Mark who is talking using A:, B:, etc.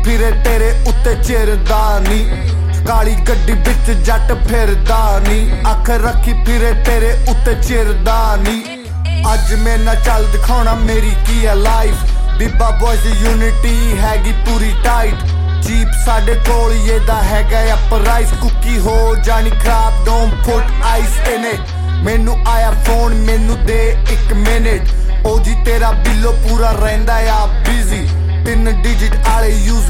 A: ਫਿਰੇ ਤੇਰੇ ਉੱਤੇ ਚਿਰਦਾ ਨੀ ਕਾਲੀ ਗੱਡੀ ਵਿੱਚ ਜੱਟ ਫਿਰਦਾ ਨੀ ਅੱਖ ਰੱਖੀ ਫਿਰੇ ਤੇਰੇ ਉੱਤੇ ਚਿਰਦਾ ਨੀ ਅੱਜ ਮੇਰੇ ਨਾਲ ਚੱਲ ਦਿਖਾਉਣਾ ਮੇਰੀ ਕੀ ਹੈ ਲਾਈਫ ਬੀਬਾ ਬॉयਜ਼ ਯੂਨਿਟੀ ਹੈਗੀ ਪੂਰੀ ਟਾਈਟ ਜੀਪ ਸਾਡੇ ਕੋਲ ਇਹਦਾ ਹੈਗਾ ਆ ਪ੍ਰਾਈਸ ਕੁੱਕੀ ਹੋ ਜਾਣੀ ਖਰਾਬ don't put ice in it ਮੈਨੂੰ ਆਇਆ ਫੋਨ ਮੈਨੂੰ ਦੇ 1 ਮਿੰਟ ਉਹ ਜੀ ਤੇਰਾ ਬਿੱਲੋ ਪੂਰਾ ਰਹਿੰਦਾ ਆ ਬਿਜ਼ੀ 3 ਡਿਜਿਟ ਵਾਲੇ ਯੂਜ਼